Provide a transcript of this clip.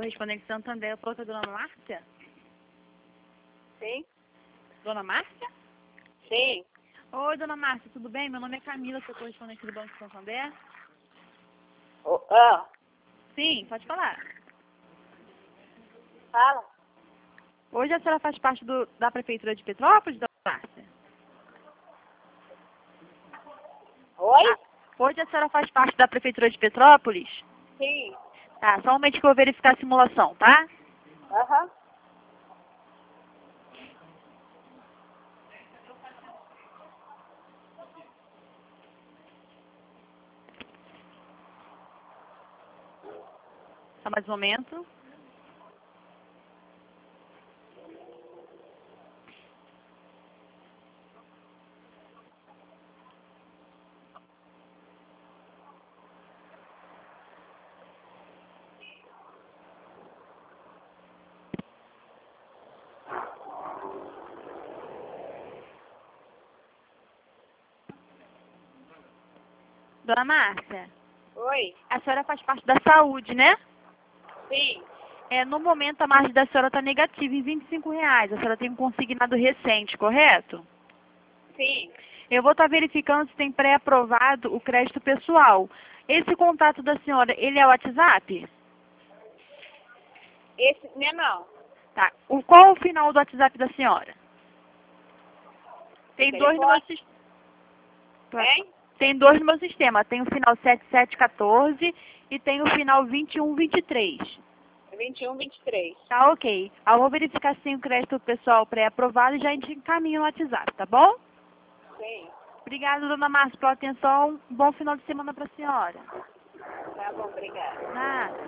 Correspondente Santander, falou com a dona Márcia? Sim? Dona Márcia? Sim. Oi, dona Márcia, tudo bem? Meu nome é Camila, sou correspondente do Banco Santander. Sim, pode falar. Fala. Hoje a senhora faz parte da Prefeitura de Petrópolis, dona Márcia? Oi? Hoje a senhora faz parte da Prefeitura de Petrópolis? Sim. Tá, só um momento que eu vou verificar a simulação, tá? Aham. Só mais um momento. Dona Márcia, Oi? a senhora faz parte da saúde, né? Sim. No momento a margem da senhora está negativa em R$ 25. A senhora tem um consignado recente, correto? Sim. Eu vou estar verificando se tem pré-aprovado o crédito pessoal. Esse contato da senhora, ele é o WhatsApp? Esse, não. Tá. Qual é o final do WhatsApp da senhora? Tem dois no meu Telefone? sistema. Hein? Tem dois no meu sistema. Tem o final 7714 e tem o final 2123. 21, 23. Tá ok. Eu vou verificar se tem o crédito pessoal pré-aprovado e já te encaminho no WhatsApp, tá bom? Sim. Obrigada, dona Márcia, pela atenção. Bom final de semana para a senhora. Tá bom, obrigada. Nada.